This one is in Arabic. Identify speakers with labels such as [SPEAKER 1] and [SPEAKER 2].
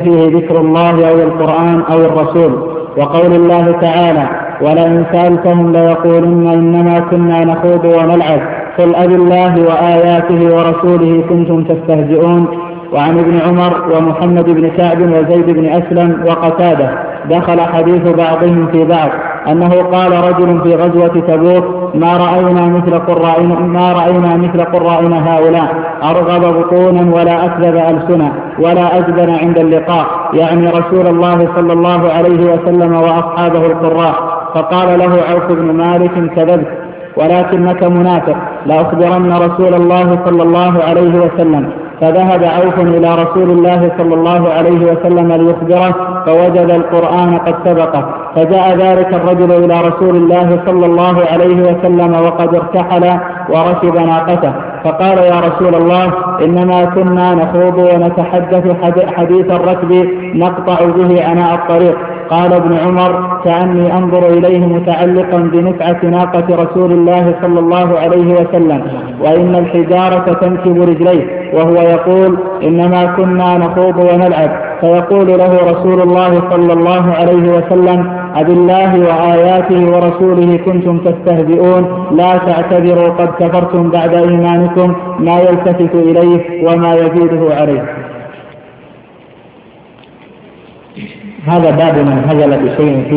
[SPEAKER 1] فيه ذكر الله أو القرآن أو الرسول. وقول الله تعالى: ولئن سألتهم ليقولن إنما كنا نخوض ونلعب قل أب الله وآياته ورسوله كنتم تستهزئون. وعن ابن عمر ومحمد بن كعب وزيد بن أسلم وقتادة دخل حديث بعضهم في بعض أنه قال رجل في غزوة تبوك: ما رأينا مثل قرائنا هؤلاء أرغب بطونا ولا أكذب ألسنا ولا أجبن عند اللقاء، يعني رسول الله صلى الله عليه وسلم وأصحابه القراء. فقال له عوف بن مالك: كذبت ولكنك منافق، لأخبرن رسول الله صلى الله عليه وسلم. فذهب عوف إلى رسول الله صلى الله عليه وسلم ليخبره فوجد القرآن قد سبقه. فجاء ذلك الرجل إلى رسول الله صلى الله عليه وسلم وقد ارتحل وركب ناقته، فقال: يا رسول الله، إنما كنا نخوض ونتحدث حديث الركب نقطع به عناء الطريق. قال ابن عمر: كأني أنظر إليه متعلقا بنفعة ناقة رسول الله صلى الله عليه وسلم، وإن الحجارة تنكب رجليه، وهو يقول: إنما كنا نخوض ونلعب. فيقول له رسول الله صلى الله عليه وسلم: أبالله وآياته ورسوله كنتم تستهزئون، لا تعتذروا قد كفرتم بعد إيمانكم، ما يلتفت إليه وما يزيده عليه. هذا باب من هزل بشيء